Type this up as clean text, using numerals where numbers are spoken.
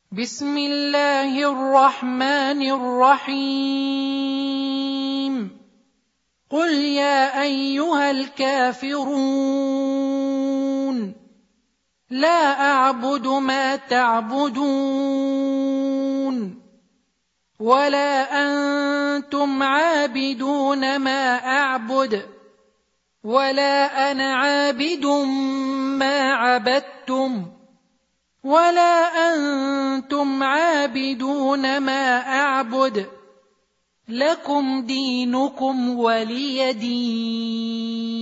بسم الله الرحمن الرحيم قل يا أيها الكافرون لا أعبد ما تعبدون ولا أنتم عابدون ما أعبد ولا أنا عابد ما عبدتم ولا أنتم عابدون ما أعبد لكم دينكم ولي دين.